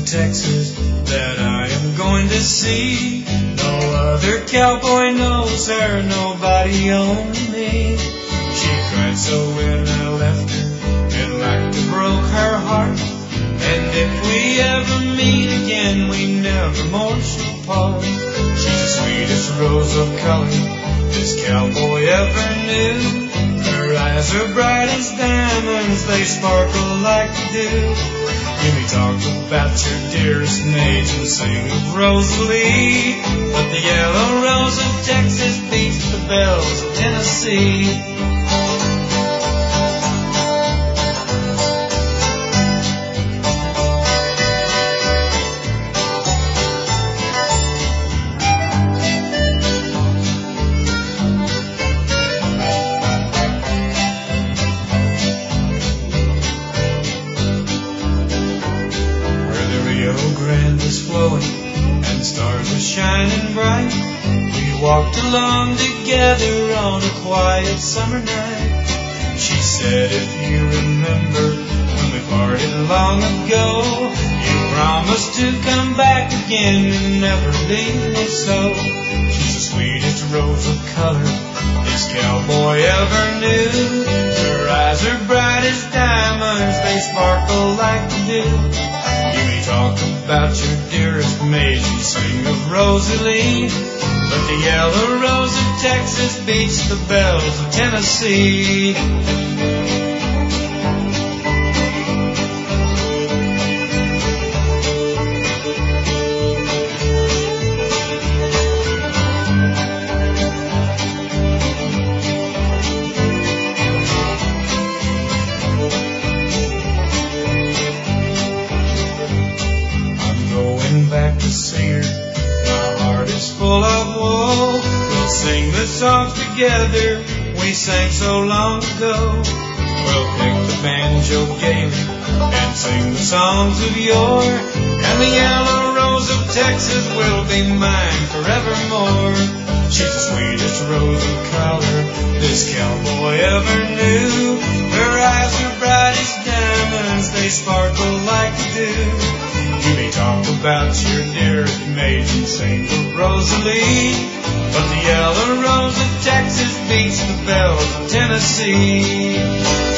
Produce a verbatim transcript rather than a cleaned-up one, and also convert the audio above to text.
Texas that I am going to see. No other cowboy knows her, nobody only me. She cried so when I left her, it like it broke her heart. And if we ever meet again, we never more shall part. She's the sweetest rose of color this cowboy ever knew. Her eyes are bright as diamonds, they sparkle like the dew. When we talk about your dearest maids and sing of Rosalie, but the yellow rose of Texas beats the bells of Tennessee. Walked along together on a quiet summer night. She said, if you remember when we parted long ago, you promised to come back again and never leave me so. She's the sweetest rose of color this cowboy ever knew. Her eyes are bright as diamonds, they sparkle like the dew. You may talk about your dearest maid and sing of Rosalie, but the yellow rose of Texas beats the bells of Tennessee. I'm going back to see her. My heart is full of woe. We'll sing the songs together we sang so long ago. We'll pick the banjo gaily and sing the songs of yore, and the yellow rose of Texas will be mine forevermore. She's the sweetest rose of color this cowboy ever knew. Her eyes are bright as diamonds, they sparkle like the dew. You may talk about your dearest maid and sing of Rosalie, but the yellow rose of Texas beats the bells of Tennessee.